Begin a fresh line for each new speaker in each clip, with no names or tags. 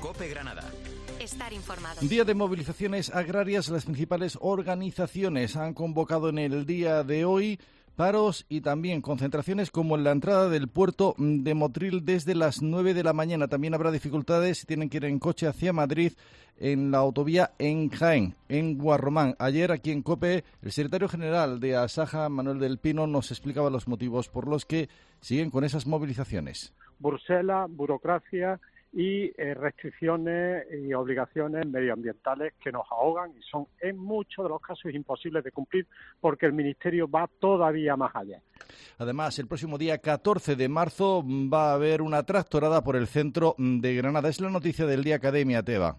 COPE Granada.
Estar informado.
Día de movilizaciones agrarias. Las principales organizaciones han convocado en el día de hoy paros y también concentraciones como en la entrada del puerto de Motril desde las 9 de la mañana. También habrá dificultades si tienen que ir en coche hacia Madrid en la autovía en Jaén, en Guarromán. Ayer aquí en COPE el secretario general de Asaja, Manuel del Pino, nos explicaba los motivos por los que siguen con esas movilizaciones.
Bruselas, burocracia y restricciones y obligaciones medioambientales que nos ahogan y son en muchos de los casos imposibles de cumplir porque el Ministerio va todavía más allá.
Además, el próximo día 14 de marzo va a haber una tractorada por el centro de Granada. Es la noticia del día Academia, Teba.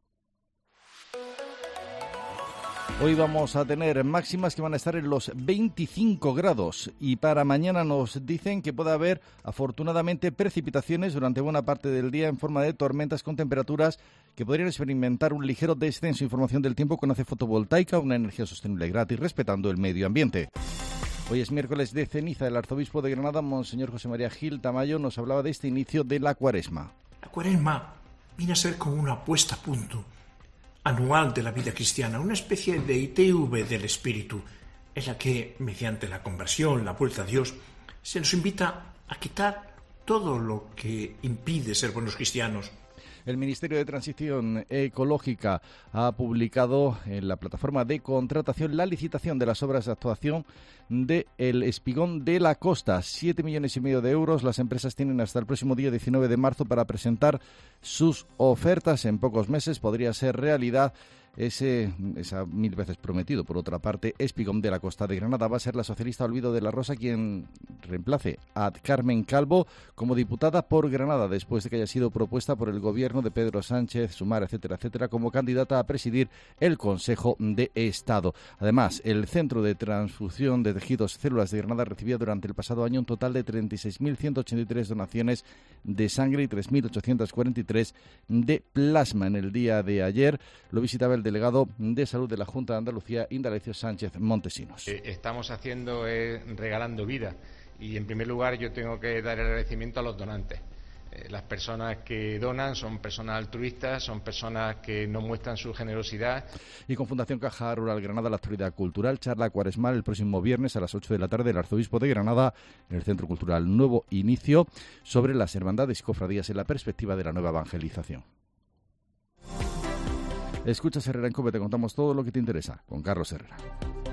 Hoy vamos a tener máximas que van a estar en los 25 grados y para mañana nos dicen que puede haber afortunadamente precipitaciones durante buena parte del día en forma de tormentas con temperaturas que podrían experimentar un ligero descenso. Información del tiempo con ACE Fotovoltaica, una energía sostenible gratis respetando el medio ambiente. Hoy es miércoles de ceniza. El arzobispo de Granada, Monseñor José María Gil Tamayo, nos hablaba de este inicio de la Cuaresma.
La Cuaresma viene a ser como una puesta a punto anual de la vida cristiana, una especie de ITV del espíritu, en la que, mediante la conversión, la vuelta a Dios, se nos invita a quitar todo lo que impide ser buenos cristianos.
El Ministerio de Transición Ecológica ha publicado en la plataforma de contratación la licitación de las obras de actuación del Espigón de la Costa. 7,5 millones de euros. Las empresas tienen hasta el próximo día 19 de marzo para presentar sus ofertas. En pocos meses podría ser realidad esa 1000 veces prometido. Por otra parte, Espigón de la Costa de Granada va a ser la socialista Olvido de la Rosa quien reemplace a Carmen Calvo como diputada por Granada después de que haya sido propuesta por el gobierno de Pedro Sánchez, Sumar, etcétera, etcétera, como candidata a presidir el Consejo de Estado. Además, el Centro de Transfusión de Tejidos Células de Granada recibía durante el pasado año un total de 36.183 donaciones de sangre y 3.843 de plasma. En el día de ayer lo visitaba el delegado de Salud de la Junta de Andalucía, Indalecio Sánchez Montesinos.
Estamos regalando vida y en primer lugar yo tengo que dar el agradecimiento a los donantes. Las personas que donan son personas altruistas, son personas que nos muestran su generosidad.
Y con Fundación Caja Rural Granada, la actualidad cultural, charla cuaresmal el próximo viernes a las 8 de la tarde, el arzobispo de Granada, en el Centro Cultural Nuevo Inicio, sobre las hermandades y cofradías en la perspectiva de la nueva evangelización. Escuchas Herrera en COPE, te contamos todo lo que te interesa con Carlos Herrera.